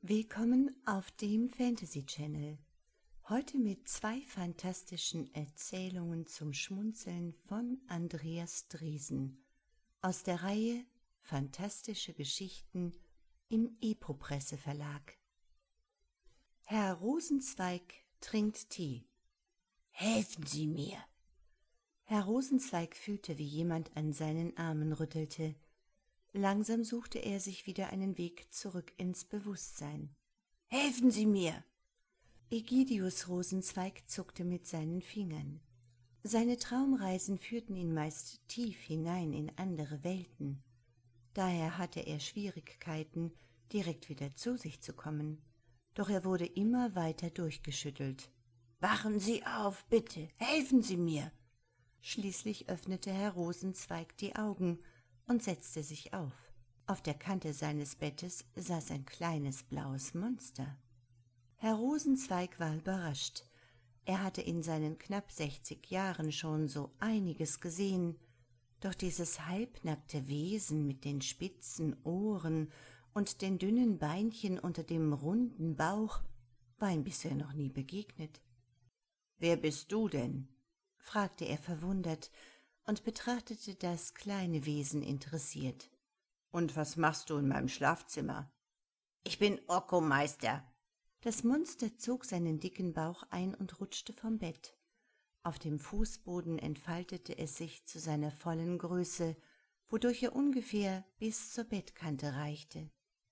Willkommen auf dem Fantasy Channel. Heute mit 2 fantastischen Erzählungen zum Schmunzeln von Andreas Driesen aus der Reihe Fantastische Geschichten im Epopresse Verlag. Herr Rosenzweig trinkt Tee. Helfen Sie mir! Herr Rosenzweig fühlte, wie jemand an seinen Armen rüttelte. Langsam suchte er sich wieder einen Weg zurück ins Bewusstsein. Helfen Sie mir! Egidius Rosenzweig zuckte mit seinen Fingern. Seine Traumreisen führten ihn meist tief hinein in andere Welten. Daher hatte er Schwierigkeiten, direkt wieder zu sich zu kommen. Doch er wurde immer weiter durchgeschüttelt. Wachen Sie auf, bitte! Helfen Sie mir! Schließlich öffnete Herr Rosenzweig die Augen und setzte sich auf. Auf der Kante seines Bettes saß ein kleines blaues Monster. Herr Rosenzweig war überrascht. Er hatte in seinen knapp 60 Jahren schon so einiges gesehen, doch dieses halbnackte Wesen mit den spitzen Ohren und den dünnen Beinchen unter dem runden Bauch war ihm bisher noch nie begegnet. »Wer bist du denn?« fragte er verwundert und betrachtete das kleine Wesen interessiert. »Und was machst du in meinem Schlafzimmer?« »Ich bin Okko, Meister.« Das Monster zog seinen dicken Bauch ein und rutschte vom Bett. Auf dem Fußboden entfaltete es sich zu seiner vollen Größe, wodurch er ungefähr bis zur Bettkante reichte.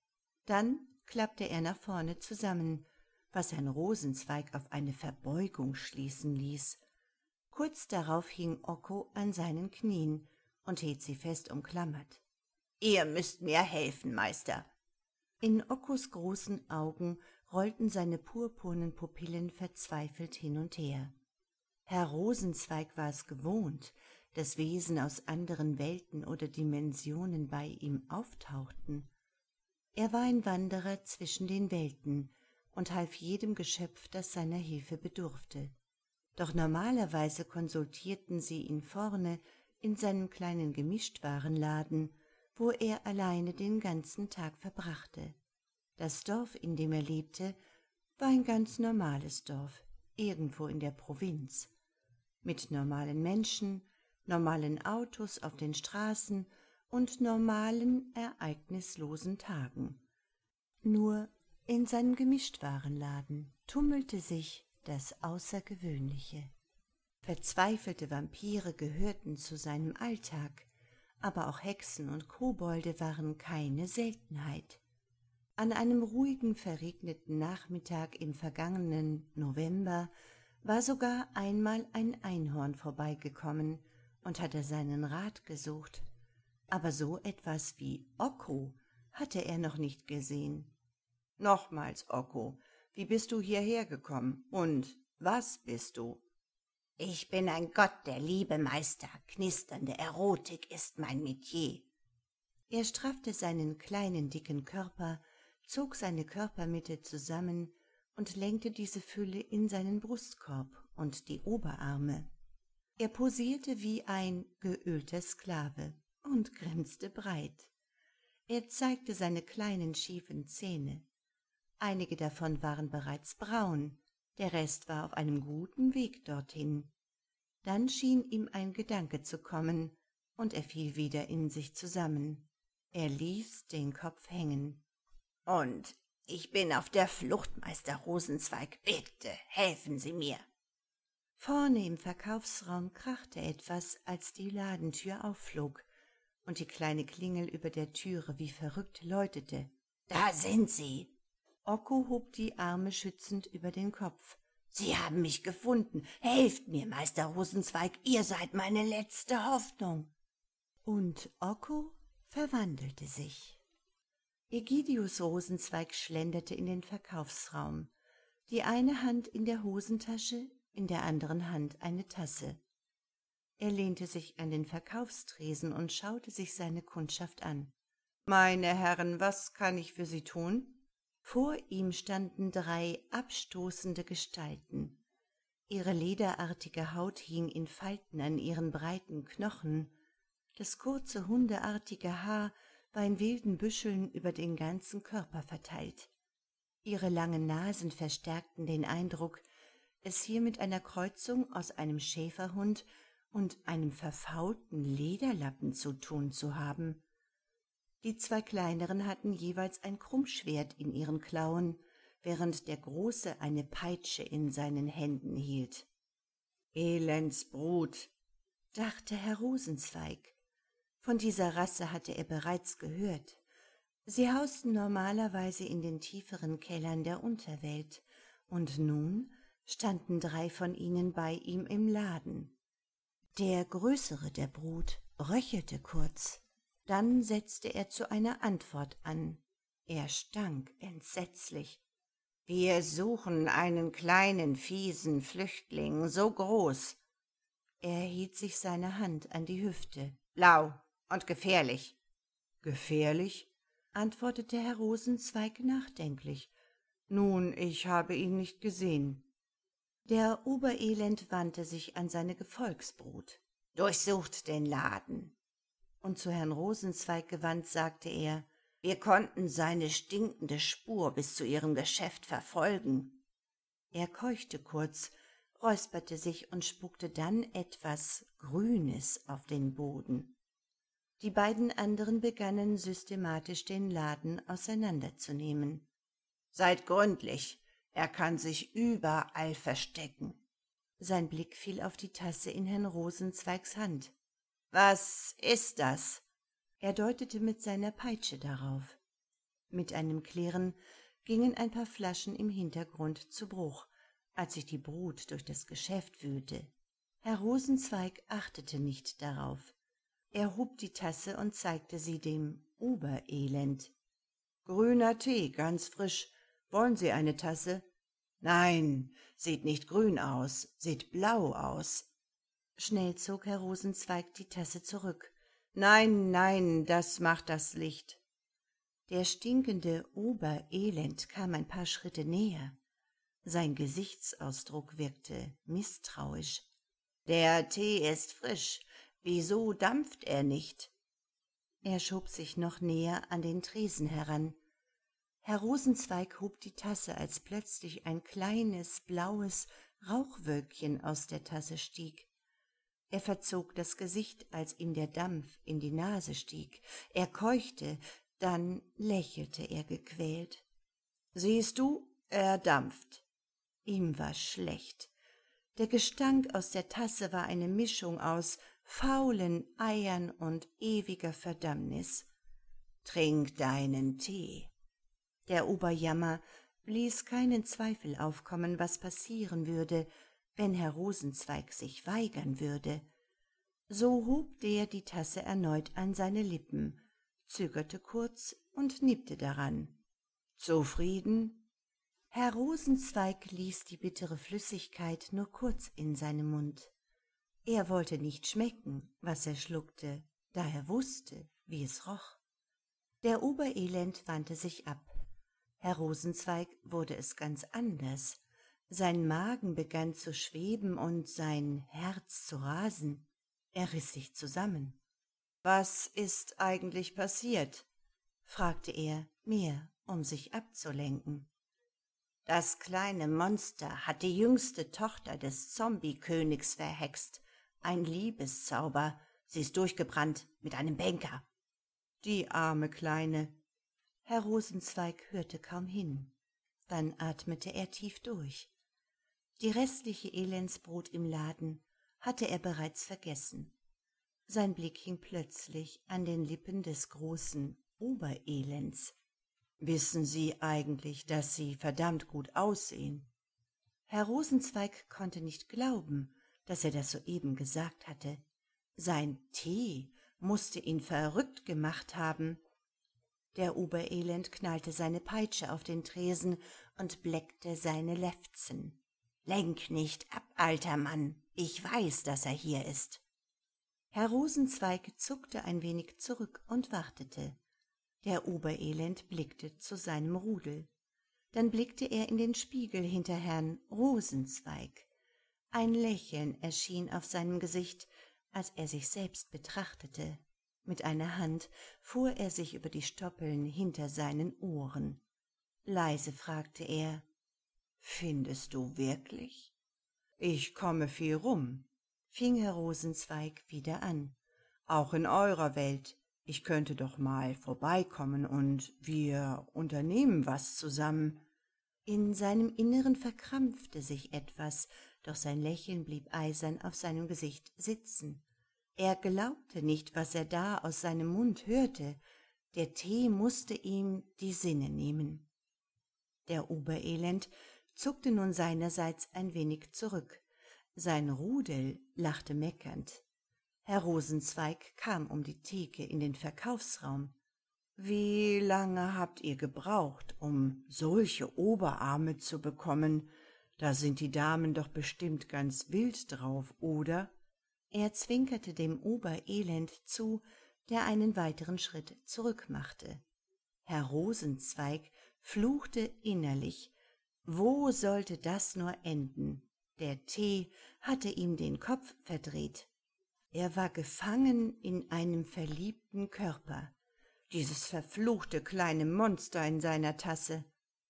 Dann klappte er nach vorne zusammen, was Herrn Rosenzweig auf eine Verbeugung schließen ließ. Kurz darauf hing Okko an seinen Knien und hielt sie fest umklammert. »Ihr müsst mir helfen, Meister!« In Okkos großen Augen rollten seine purpurnen Pupillen verzweifelt hin und her. Herr Rosenzweig war es gewohnt, dass Wesen aus anderen Welten oder Dimensionen bei ihm auftauchten. Er war ein Wanderer zwischen den Welten und half jedem Geschöpf, das seiner Hilfe bedurfte. Doch normalerweise konsultierten sie ihn vorne in seinem kleinen Gemischtwarenladen, wo er alleine den ganzen Tag verbrachte. Das Dorf, in dem er lebte, war ein ganz normales Dorf, irgendwo in der Provinz, mit normalen Menschen, normalen Autos auf den Straßen und normalen, ereignislosen Tagen. Nur in seinem Gemischtwarenladen tummelte sich das Außergewöhnliche. Verzweifelte Vampire gehörten zu seinem Alltag, aber auch Hexen und Kobolde waren keine Seltenheit. An einem ruhigen, verregneten Nachmittag im vergangenen November war sogar einmal ein Einhorn vorbeigekommen und hatte seinen Rat gesucht. Aber so etwas wie Okko hatte er noch nicht gesehen. »Nochmals, Okko, wie bist du hierher gekommen und was bist du?« »Ich bin ein Gott der Liebe, Meister. Knisternde Erotik ist mein Metier.« Er straffte seinen kleinen, dicken Körper, zog seine Körpermitte zusammen und lenkte diese Fülle in seinen Brustkorb und die Oberarme. Er posierte wie ein geölter Sklave und grinste breit. Er zeigte seine kleinen, schiefen Zähne. Einige davon waren bereits braun, der Rest war auf einem guten Weg dorthin. Dann schien ihm ein Gedanke zu kommen, und er fiel wieder in sich zusammen. Er ließ den Kopf hängen. »Und ich bin auf der Flucht, Meister Rosenzweig. Bitte helfen Sie mir!« Vorne im Verkaufsraum krachte etwas, als die Ladentür aufflog und die kleine Klingel über der Türe wie verrückt läutete. »Da sind Sie!« Okko hob die Arme schützend über den Kopf. »Sie haben mich gefunden. Helft mir, Meister Rosenzweig, ihr seid meine letzte Hoffnung.« Und Okko verwandelte sich. Egidius Rosenzweig schlenderte in den Verkaufsraum, die eine Hand in der Hosentasche, in der anderen Hand eine Tasse. Er lehnte sich an den Verkaufstresen und schaute sich seine Kundschaft an. »Meine Herren, was kann ich für Sie tun?« Vor ihm standen 3 abstoßende Gestalten. Ihre lederartige Haut hing in Falten an ihren breiten Knochen. Das kurze, hundeartige Haar war in wilden Büscheln über den ganzen Körper verteilt. Ihre langen Nasen verstärkten den Eindruck, es hier mit einer Kreuzung aus einem Schäferhund und einem verfaulten Lederlappen zu tun zu haben. Die zwei kleineren hatten jeweils ein Krummschwert in ihren Klauen, während der Große eine Peitsche in seinen Händen hielt. »Elendsbrut«, dachte Herr Rosenzweig. Von dieser Rasse hatte er bereits gehört. Sie hausten normalerweise in den tieferen Kellern der Unterwelt, und nun standen 3 von ihnen bei ihm im Laden. Der größere der Brut röchelte kurz, dann setzte er zu einer Antwort an. Er stank entsetzlich. »Wir suchen einen kleinen, fiesen Flüchtling, so groß.« Er hielt sich seine Hand an die Hüfte. »Blau und gefährlich.« »Gefährlich?« antwortete Herr Rosenzweig nachdenklich. »Nun, ich habe ihn nicht gesehen.« Der Oberelend wandte sich an seine Gefolgsbrut. »Durchsucht den Laden.« Und zu Herrn Rosenzweig gewandt sagte er, »Wir konnten seine stinkende Spur bis zu ihrem Geschäft verfolgen.« Er keuchte kurz, räusperte sich und spuckte dann etwas Grünes auf den Boden. Die beiden anderen begannen systematisch den Laden auseinanderzunehmen. »Seid gründlich, er kann sich überall verstecken.« Sein Blick fiel auf die Tasse in Herrn Rosenzweigs Hand. »Was ist das?« Er deutete mit seiner Peitsche darauf. Mit einem Klirren gingen ein paar Flaschen im Hintergrund zu Bruch, als sich die Brut durch das Geschäft wühlte. Herr Rosenzweig achtete nicht darauf. Er hob die Tasse und zeigte sie dem Oberelend. »Grüner Tee, ganz frisch. Wollen Sie eine Tasse?« »Nein, sieht nicht grün aus, sieht blau aus.« Schnell zog Herr Rosenzweig die Tasse zurück. »Nein, nein, das macht das Licht.« Der stinkende Oberelend kam ein paar Schritte näher. Sein Gesichtsausdruck wirkte misstrauisch. »Der Tee ist frisch. Wieso dampft er nicht?« Er schob sich noch näher an den Tresen heran. Herr Rosenzweig hob die Tasse, als plötzlich ein kleines, blaues Rauchwölkchen aus der Tasse stieg. Er verzog das Gesicht, als ihm der Dampf in die Nase stieg. Er keuchte, dann lächelte er gequält. »Siehst du, er dampft.« Ihm war schlecht. Der Gestank aus der Tasse war eine Mischung aus faulen Eiern und ewiger Verdammnis. »Trink deinen Tee.« Der Oberjammer ließ keinen Zweifel aufkommen, was passieren würde, wenn Herr Rosenzweig sich weigern würde. So hob der die Tasse erneut an seine Lippen, zögerte kurz und nippte daran. »Zufrieden?« Herr Rosenzweig ließ die bittere Flüssigkeit nur kurz in seinem Mund. Er wollte nicht schmecken, was er schluckte, da er wusste, wie es roch. Der Oberelend wandte sich ab. Herr Rosenzweig wurde es ganz anders. Sein Magen begann zu schweben und sein Herz zu rasen. Er riss sich zusammen. »Was ist eigentlich passiert?« fragte er, mehr um sich abzulenken. »Das kleine Monster hat die jüngste Tochter des Zombie-Königs verhext. Ein Liebeszauber. Sie ist durchgebrannt mit einem Banker.« »Die arme Kleine.« Herr Rosenzweig hörte kaum hin. Dann atmete er tief durch. Die restliche Elendsbrut im Laden hatte er bereits vergessen. Sein Blick hing plötzlich an den Lippen des großen Oberelends. »Wissen Sie eigentlich, dass Sie verdammt gut aussehen?« Herr Rosenzweig konnte nicht glauben, dass er das soeben gesagt hatte. Sein Tee musste ihn verrückt gemacht haben. Der Oberelend knallte seine Peitsche auf den Tresen und bleckte seine Lefzen. »Lenk nicht ab, alter Mann, ich weiß, dass er hier ist.« Herr Rosenzweig zuckte ein wenig zurück und wartete. Der Oberelend blickte zu seinem Rudel. Dann blickte er in den Spiegel hinter Herrn Rosenzweig. Ein Lächeln erschien auf seinem Gesicht, als er sich selbst betrachtete. Mit einer Hand fuhr er sich über die Stoppeln hinter seinen Ohren. Leise fragte er. »Findest du wirklich?« »Ich komme viel rum«, fing Herr Rosenzweig wieder an. »Auch in eurer Welt. Ich könnte doch mal vorbeikommen und wir unternehmen was zusammen.« In seinem Inneren verkrampfte sich etwas, doch sein Lächeln blieb eisern auf seinem Gesicht sitzen. Er glaubte nicht, was er da aus seinem Mund hörte. Der Tee mußte ihm die Sinne nehmen. Der Oberelend zuckte nun seinerseits ein wenig zurück. Sein Rudel lachte meckernd. Herr Rosenzweig kam um die Theke in den Verkaufsraum. »Wie lange habt ihr gebraucht, um solche Oberarme zu bekommen? Da sind die Damen doch bestimmt ganz wild drauf, oder?« Er zwinkerte dem Oberelend zu, der einen weiteren Schritt zurück machte. Herr Rosenzweig fluchte innerlich. Wo sollte das nur enden? Der Tee hatte ihm den Kopf verdreht. Er war gefangen in einem verliebten Körper. Dieses verfluchte kleine Monster in seiner Tasse.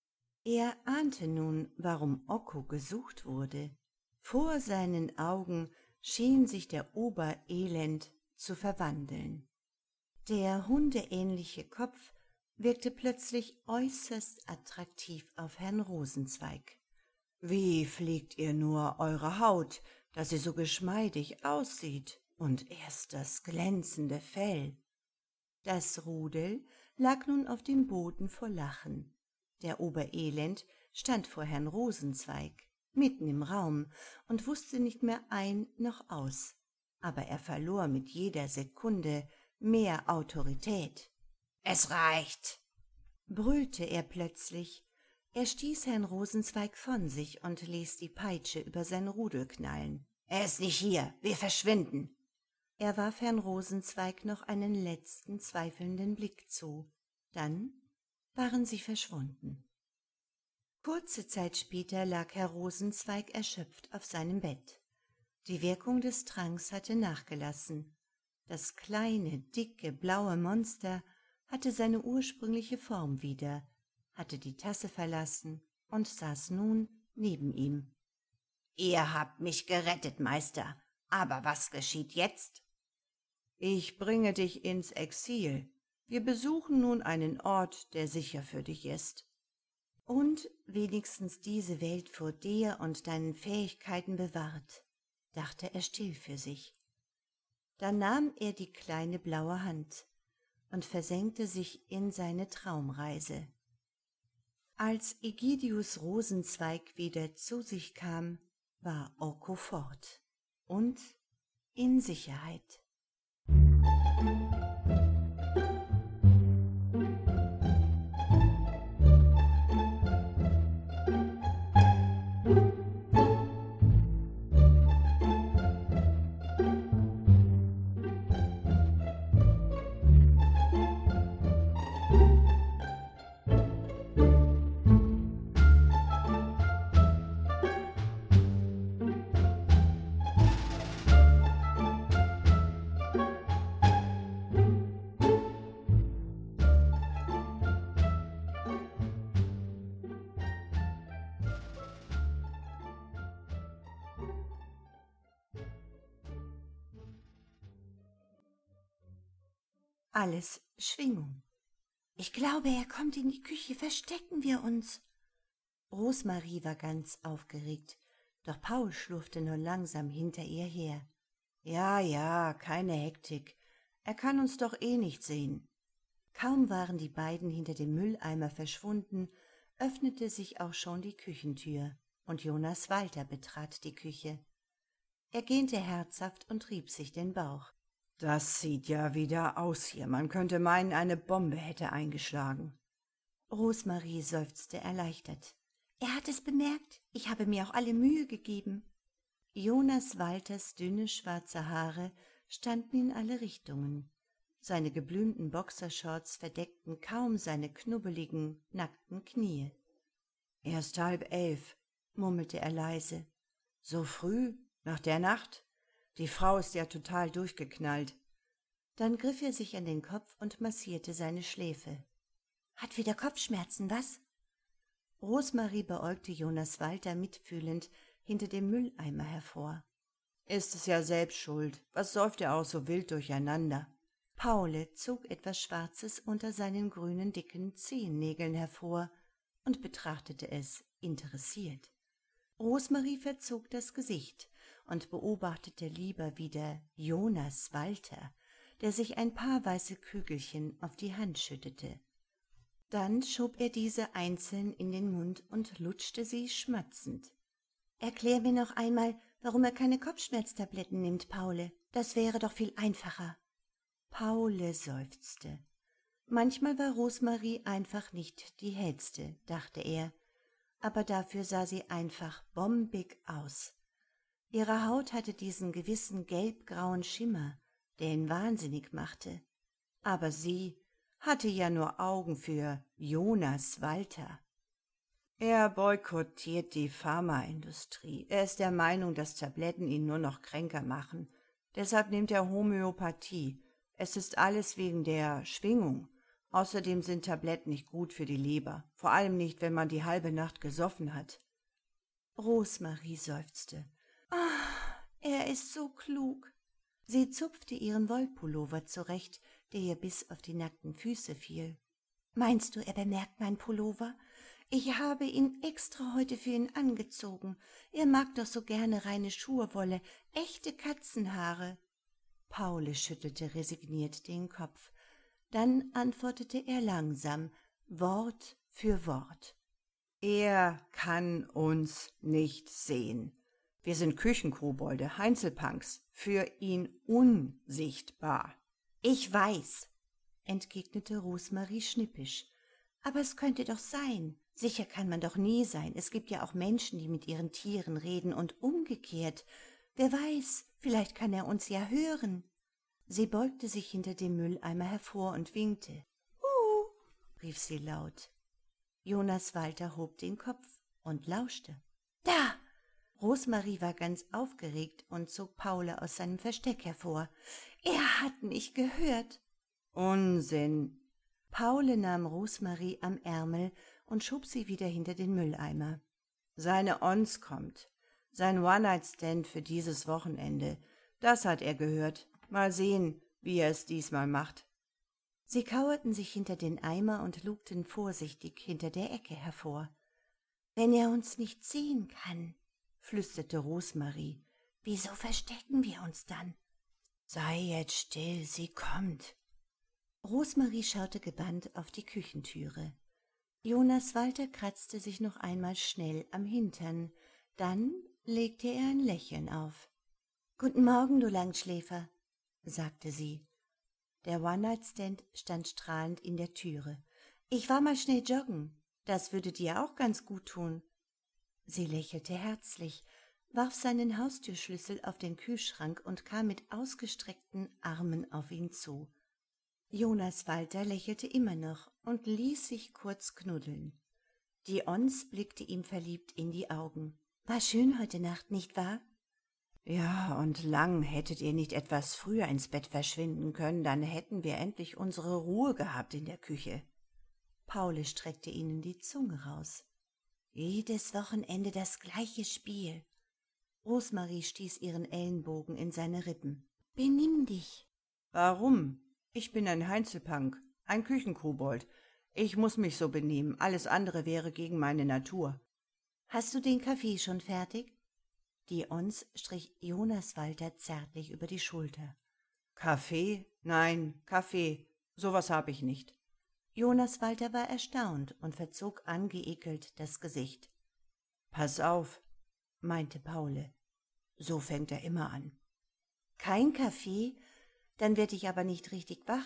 Er ahnte nun, warum Okko gesucht wurde. Vor seinen Augen schien sich der Oberelend zu verwandeln. Der hundeähnliche Kopf wirkte plötzlich äußerst attraktiv auf Herrn Rosenzweig. »Wie pflegt ihr nur eure Haut, dass sie so geschmeidig aussieht, und erst das glänzende Fell?« Das Rudel lag nun auf dem Boden vor Lachen. Der Oberelend stand vor Herrn Rosenzweig, mitten im Raum, und wusste nicht mehr ein noch aus. Aber er verlor mit jeder Sekunde mehr Autorität. »Es reicht«, brüllte er plötzlich. Er stieß Herrn Rosenzweig von sich und ließ die Peitsche über sein Rudel knallen. »Er ist nicht hier, wir verschwinden.« Er warf Herrn Rosenzweig noch einen letzten zweifelnden Blick zu. Dann waren sie verschwunden. Kurze Zeit später lag Herr Rosenzweig erschöpft auf seinem Bett. Die Wirkung des Tranks hatte nachgelassen. Das kleine, dicke, blaue Monster hatte seine ursprüngliche Form wieder, hatte die Tasse verlassen und saß nun neben ihm. »Ihr habt mich gerettet, Meister, aber was geschieht jetzt?« »Ich bringe dich ins Exil. Wir besuchen nun einen Ort, der sicher für dich ist. Und wenigstens diese Welt vor dir und deinen Fähigkeiten bewahrt«, dachte er still für sich. Dann nahm er die kleine blaue Hand und versenkte sich in seine Traumreise. Als Egidius Rosenzweig wieder zu sich kam, war Okko fort und in Sicherheit. Alles Schwingung. »Ich glaube, er kommt in die Küche, verstecken wir uns.« Rosmarie war ganz aufgeregt, doch Paul schlurfte nur langsam hinter ihr her. »Ja, keine Hektik. Er kann uns doch eh nicht sehen.« Kaum waren die beiden hinter dem Mülleimer verschwunden, öffnete sich auch schon die Küchentür, und Jonas Walter betrat die Küche. Er gähnte herzhaft und rieb sich den Bauch. »Das sieht ja wieder aus hier. Man könnte meinen, eine Bombe hätte eingeschlagen.« Rosmarie seufzte erleichtert. »Er hat es bemerkt. Ich habe mir auch alle Mühe gegeben.« Jonas Walters dünne schwarze Haare standen in alle Richtungen. Seine geblümten Boxershorts verdeckten kaum seine knubbeligen, nackten Knie. »Erst 10:30, murmelte er leise. »So früh, nach der Nacht? Die Frau ist ja total durchgeknallt.« Dann griff er sich an den Kopf und massierte seine Schläfe. »Hat wieder Kopfschmerzen, was?« Rosmarie beäugte Jonas Walter mitfühlend hinter dem Mülleimer hervor. »Ist es ja selbst schuld. Was säuft er auch so wild durcheinander?« Paule zog etwas Schwarzes unter seinen grünen, dicken Zehennägeln hervor und betrachtete es interessiert. Rosmarie verzog das Gesicht und beobachtete lieber wieder Jonas Walter, der sich ein paar weiße Kügelchen auf die Hand schüttete. Dann schob er diese einzeln in den Mund und lutschte sie schmatzend. »Erklär mir noch einmal, warum er keine Kopfschmerztabletten nimmt, Paule. Das wäre doch viel einfacher.« Paule seufzte. Manchmal war Rosmarie einfach nicht die hellste, dachte er, aber dafür sah sie einfach bombig aus. Ihre Haut hatte diesen gewissen gelbgrauen Schimmer, der ihn wahnsinnig machte. Aber sie hatte ja nur Augen für Jonas Walter. Er boykottiert die Pharmaindustrie. Er ist der Meinung, dass Tabletten ihn nur noch kränker machen. Deshalb nimmt er Homöopathie. Es ist alles wegen der Schwingung. Außerdem sind Tabletten nicht gut für die Leber, vor allem nicht, wenn man die halbe Nacht gesoffen hat. Rosmarie seufzte. Er ist so klug. Sie zupfte ihren Wollpullover zurecht, der ihr bis auf die nackten Füße fiel. »Meinst du, er bemerkt meinen Pullover? Ich habe ihn extra heute für ihn angezogen. Er mag doch so gerne reine Schurwolle, echte Katzenhaare.« Paule schüttelte resigniert den Kopf. Dann antwortete er langsam, Wort für Wort. »Er kann uns nicht sehen. Wir sind Küchenkobolde, Heinzelpunks, für ihn unsichtbar.« »Ich weiß«, entgegnete Rosmarie schnippisch. »Aber es könnte doch sein. Sicher kann man doch nie sein. Es gibt ja auch Menschen, die mit ihren Tieren reden und umgekehrt. Wer weiß, vielleicht kann er uns ja hören.« Sie beugte sich hinter dem Mülleimer hervor und winkte. Rief sie laut. Jonas Walter hob den Kopf und lauschte. »Da!« Rosmarie war ganz aufgeregt und zog Paule aus seinem Versteck hervor. »Er hat mich gehört.« »Unsinn!« Paule nahm Rosmarie am Ärmel und schob sie wieder hinter den Mülleimer. »Seine Ons kommt. Sein One-Night-Stand für dieses Wochenende. Das hat er gehört. Mal sehen, wie er es diesmal macht.« Sie kauerten sich hinter den Eimer und lugten vorsichtig hinter der Ecke hervor. »Wenn er uns nicht sehen kann«, flüsterte Rosmarie, »wieso verstecken wir uns dann?« »Sei jetzt still, sie kommt.« Rosmarie schaute gebannt auf die Küchentüre. Jonas Walter kratzte sich noch einmal schnell am Hintern, dann legte er ein Lächeln auf. »Guten Morgen, du Langschläfer«, sagte sie. Der One-Night-Stand stand strahlend in der Türe. »Ich war mal schnell joggen. Das würde dir auch ganz gut tun.« Sie lächelte herzlich, warf seinen Haustürschlüssel auf den Kühlschrank und kam mit ausgestreckten Armen auf ihn zu. Jonas Walter lächelte immer noch und ließ sich kurz knuddeln. Die Ons blickte ihm verliebt in die Augen. »War schön heute Nacht, nicht wahr?« »Ja, und lang. Hättet ihr nicht etwas früher ins Bett verschwinden können, dann hätten wir endlich unsere Ruhe gehabt in der Küche.« Paule streckte ihnen die Zunge raus. »Jedes Wochenende das gleiche Spiel.« Rosmarie stieß ihren Ellenbogen in seine Rippen. »Benimm dich.« »Warum? Ich bin ein Heinzelpunk, ein Küchenkobold. Ich muss mich so benehmen, alles andere wäre gegen meine Natur.« »Hast du den Kaffee schon fertig?« Die Ons strich Jonas Walter zärtlich über die Schulter. »Kaffee? Nein, Kaffee. Sowas habe ich nicht.« Jonas Walter war erstaunt und verzog angeekelt das Gesicht. »Pass auf«, meinte Paule. »So fängt er immer an.« »Kein Kaffee? Dann werd ich aber nicht richtig wach.«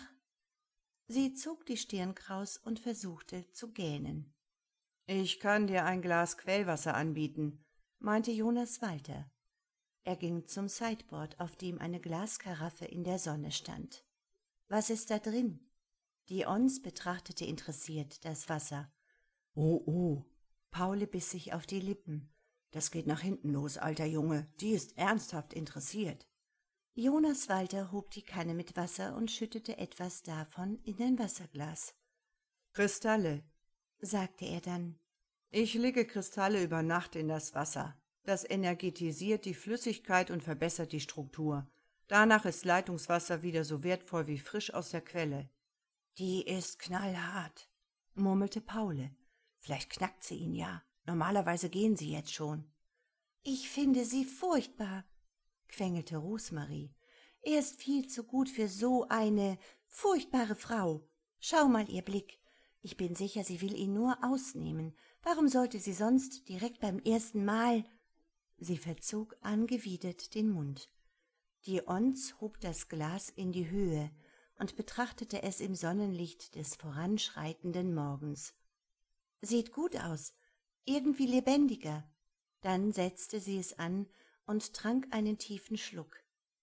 Sie zog die Stirn kraus und versuchte zu gähnen. »Ich kann dir ein Glas Quellwasser anbieten«, meinte Jonas Walter. Er ging zum Sideboard, auf dem eine Glaskaraffe in der Sonne stand. »Was ist da drin?« Die Ons betrachtete interessiert das Wasser. »Oh, Paule biss sich auf die Lippen. »Das geht nach hinten los, alter Junge. Die ist ernsthaft interessiert.« Jonas Walter hob die Kanne mit Wasser und schüttete etwas davon in ein Wasserglas. »Kristalle«, sagte er dann. Ich lege Kristalle über Nacht in das Wasser. Das energetisiert die Flüssigkeit und verbessert die Struktur. Danach ist Leitungswasser wieder so wertvoll wie frisch aus der Quelle. Die ist knallhart, murmelte Paule. Vielleicht knackt sie ihn ja. Normalerweise gehen sie jetzt schon. Ich finde sie furchtbar, quengelte Rosemarie. Er ist viel zu gut für so eine furchtbare Frau. Schau mal ihr Blick. Ich bin sicher, sie will ihn nur ausnehmen. Warum sollte sie sonst direkt beim ersten Mal? Sie verzog angewidert den Mund. Die Ons hob das Glas in die Höhe und betrachtete es im Sonnenlicht des voranschreitenden Morgens. Sieht gut aus, irgendwie lebendiger. Dann setzte sie es an und trank einen tiefen Schluck.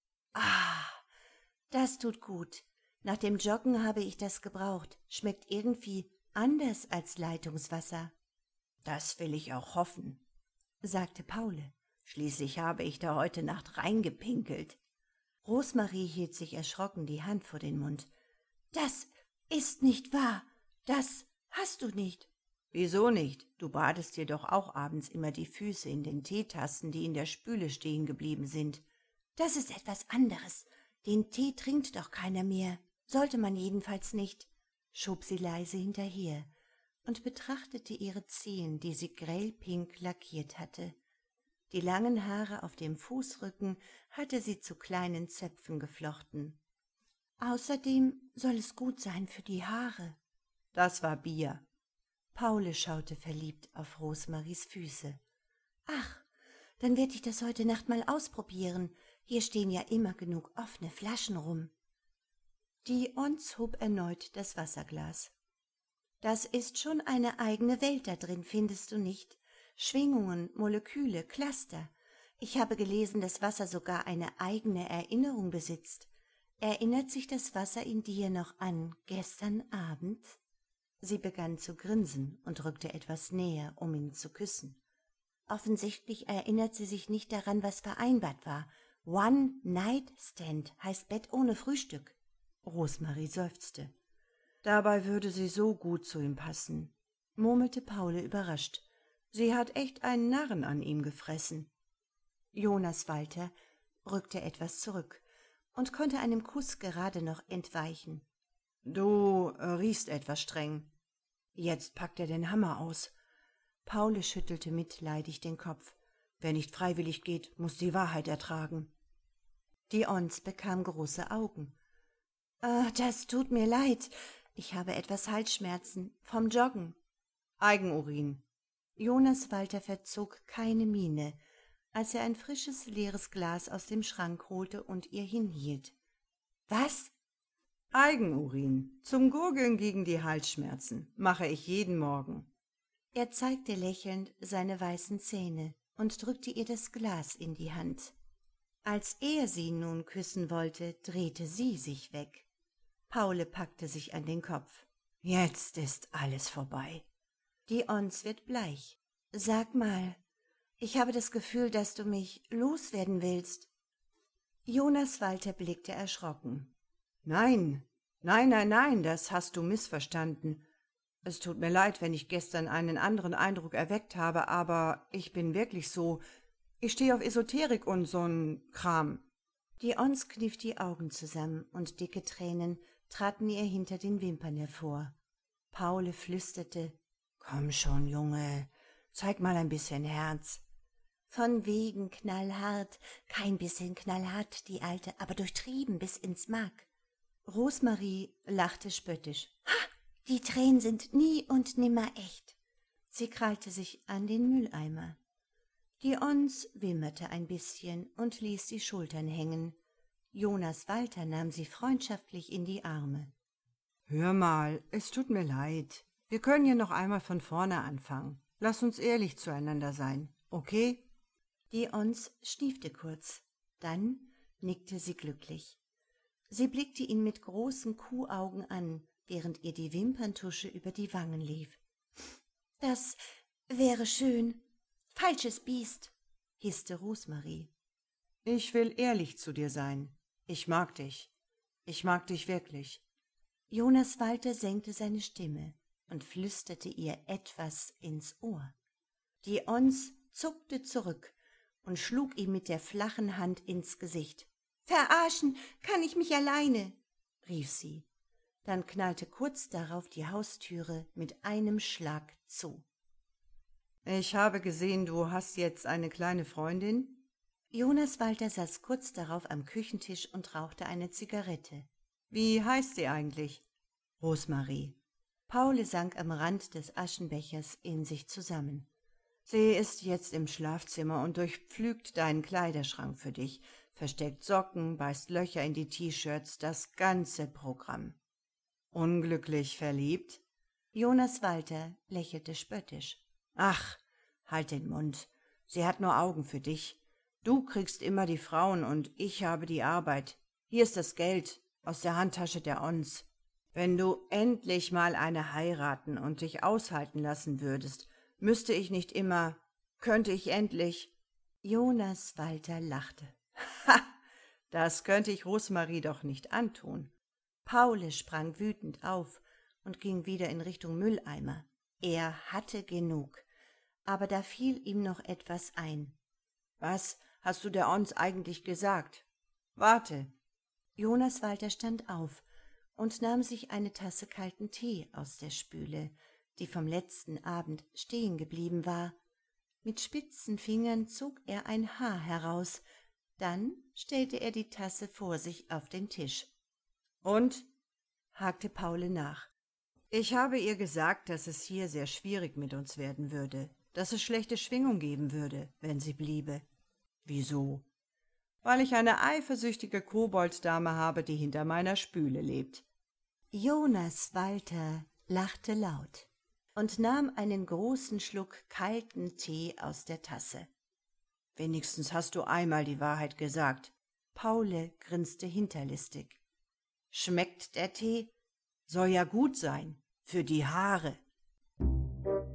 Ah, das tut gut. Nach dem Joggen habe ich das gebraucht. Schmeckt irgendwie anders als Leitungswasser. Das will ich auch hoffen, sagte Paule. Schließlich habe ich da heute Nacht reingepinkelt. Rosemarie hielt sich erschrocken die Hand vor den Mund. Das ist nicht wahr. Das hast du nicht. Wieso nicht? Du badest dir doch auch abends immer die Füße in den Teetassen, die in der Spüle stehen geblieben sind. Das ist etwas anderes. Den Tee trinkt doch keiner mehr. Sollte man jedenfalls nicht, schob sie leise hinterher und betrachtete ihre Zehen, die sie grellpink lackiert hatte. Die langen Haare auf dem Fußrücken hatte sie zu kleinen Zöpfen geflochten. Außerdem soll es gut sein für die Haare. Das war Bier. Paule schaute verliebt auf Rosemaries Füße. Ach, dann werde ich das heute Nacht mal ausprobieren. Hier stehen ja immer genug offene Flaschen rum. Die Ons hob erneut das Wasserglas. Das ist schon eine eigene Welt da drin, findest du nicht? Schwingungen, Moleküle, Cluster. Ich habe gelesen, dass Wasser sogar eine eigene Erinnerung besitzt. Erinnert sich das Wasser in dir noch an gestern Abend? Sie begann zu grinsen und rückte etwas näher, um ihn zu küssen. Offensichtlich erinnert sie sich nicht daran, was vereinbart war. One-Night-Stand heißt Bett ohne Frühstück. Rosemarie seufzte. Dabei würde sie so gut zu ihm passen, murmelte Paule überrascht. Sie hat echt einen Narren an ihm gefressen. Jonas Walter rückte etwas zurück und konnte einem Kuss gerade noch entweichen. Du riechst etwas streng. Jetzt packt er den Hammer aus. Paule schüttelte mitleidig den Kopf. Wer nicht freiwillig geht, muss die Wahrheit ertragen. Die Ons bekam große Augen. Das tut mir leid. Ich habe etwas Halsschmerzen vom Joggen. Eigenurin. Jonas Walter verzog keine Miene, als er ein frisches, leeres Glas aus dem Schrank holte und ihr hinhielt. Was? Eigenurin. Zum Gurgeln gegen die Halsschmerzen. Mache ich jeden Morgen. Er zeigte lächelnd seine weißen Zähne und drückte ihr das Glas in die Hand. Als er sie nun küssen wollte, drehte sie sich weg. Paule packte sich an den Kopf. Jetzt ist alles vorbei. Die Ons wird bleich. Sag mal, ich habe das Gefühl, dass du mich loswerden willst. Jonas Walter blickte erschrocken. Nein, das hast du missverstanden. Es tut mir leid, wenn ich gestern einen anderen Eindruck erweckt habe, aber ich bin wirklich so. Ich stehe auf Esoterik und so'n Kram. Die Ons kniff die Augen zusammen und dicke Tränen traten ihr hinter den Wimpern hervor. Paule flüsterte: Komm schon, Junge, zeig mal ein bisschen Herz. Von wegen knallhart, kein bisschen knallhart, die Alte, aber durchtrieben bis ins Mark. Rosemarie lachte spöttisch. Ha, die Tränen sind nie und nimmer echt. Sie krallte sich an den Mülleimer. Die Ons wimmerte ein bisschen und ließ die Schultern hängen. Jonas Walter nahm sie freundschaftlich in die Arme. Hör mal, es tut mir leid. Wir können ja noch einmal von vorne anfangen. Lass uns ehrlich zueinander sein, okay? Die Ons schniefte kurz. Dann nickte sie glücklich. Sie blickte ihn mit großen Kuhaugen an, während ihr die Wimperntusche über die Wangen lief. »Das wäre schön. Falsches Biest«, hisste Rosemarie. »Ich will ehrlich zu dir sein. Ich mag dich. Ich mag dich wirklich.« Jonas Walter senkte seine Stimme und flüsterte ihr etwas ins Ohr. Die Ons zuckte zurück und schlug ihm mit der flachen Hand ins Gesicht. »Verarschen kann ich mich alleine«, rief sie. Dann knallte kurz darauf die Haustüre mit einem Schlag zu. »Ich habe gesehen, du hast jetzt eine kleine Freundin?« Jonas Walter saß kurz darauf am Küchentisch und rauchte eine Zigarette. »Wie heißt sie eigentlich?« »Rosmarie.« Paul sank am Rand des Aschenbechers in sich zusammen. »Sie ist jetzt im Schlafzimmer und durchpflügt deinen Kleiderschrank für dich, versteckt Socken, beißt Löcher in die T-Shirts, das ganze Programm.« »Unglücklich verliebt?« Jonas Walter lächelte spöttisch. »Ach, halt den Mund. Sie hat nur Augen für dich. Du kriegst immer die Frauen und ich habe die Arbeit. Hier ist das Geld aus der Handtasche der Ons. Wenn du endlich mal eine heiraten und dich aushalten lassen würdest, müsste ich nicht immer, könnte ich endlich.« Jonas Walter lachte. »Ha, das könnte ich Rosmarie doch nicht antun.« Paul sprang wütend auf und ging wieder in Richtung Mülleimer. Er hatte genug, aber da fiel ihm noch etwas ein. »Was hast du der Ons eigentlich gesagt? Warte.« Jonas Walter stand auf und nahm sich eine Tasse kalten Tee aus der Spüle, die vom letzten Abend stehen geblieben war. Mit spitzen Fingern zog er ein Haar heraus, dann stellte er die Tasse vor sich auf den Tisch. »Und?« hakte Paul nach. »Ich habe ihr gesagt, dass es hier sehr schwierig mit uns werden würde, dass es schlechte Schwingung geben würde, wenn sie bliebe.« »Wieso?« »Weil ich eine eifersüchtige Kobolddame habe, die hinter meiner Spüle lebt.« Jonas Walter lachte laut und nahm einen großen Schluck kalten Tee aus der Tasse. »Wenigstens hast du einmal die Wahrheit gesagt.« Paul grinste hinterlistig. »Schmeckt der Tee? Soll ja gut sein, für die Haare.«